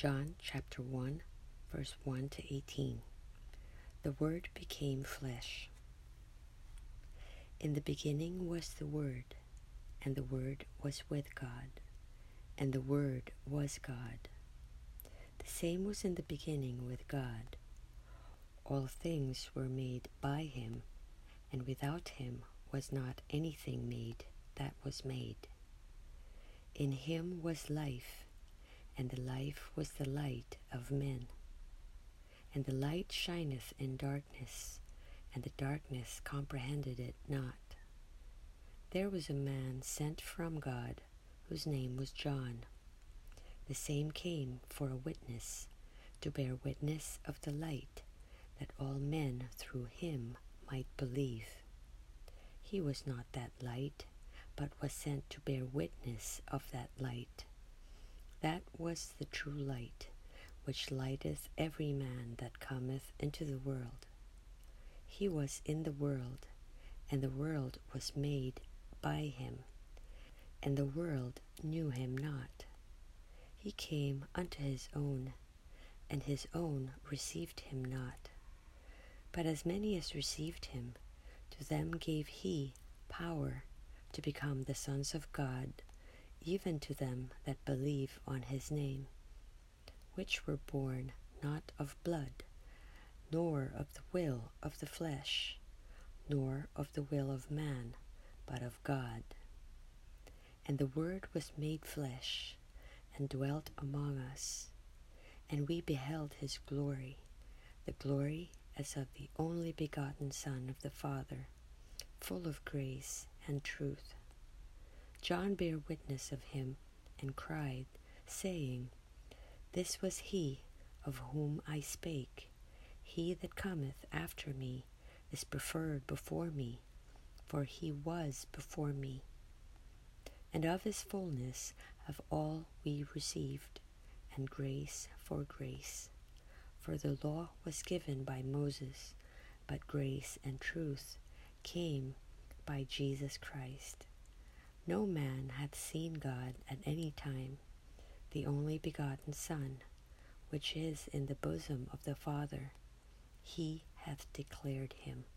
John chapter 1, verse 1 to 18. The Word became flesh. In the beginning was the Word, and the Word was with God, and the Word was God. The same was in the beginning with God. All things were made by him, and without him was not anything made that was made. In him was life, and the life was the light of men. And the light shineth in darkness, and the darkness comprehended it not. There was a man sent from God, whose name was John. The same came for a witness, to bear witness of the light, that all men through him might believe. He was not that light, but was sent to bear witness of that light. That was the true light, which lighteth every man that cometh into the world. He was in the world, and the world was made by him, and the world knew him not. He came unto his own, and his own received him not. But as many as received him, to them gave he power to become the sons of God, even to them that believe on his name, which were born not of blood, nor of the will of the flesh, nor of the will of man, but of God. And the Word was made flesh, and dwelt among us, and we beheld his glory, the glory as of the only begotten Son of the Father, full of grace and truth. John bare witness of him, and cried, saying, This was he of whom I spake. He that cometh after me is preferred before me, for he was before me. And of his fullness have all we received, and grace for grace. For the law was given by Moses, but grace and truth came by Jesus Christ. No man hath seen God at any time. The only begotten Son, which is in the bosom of the Father, he hath declared him.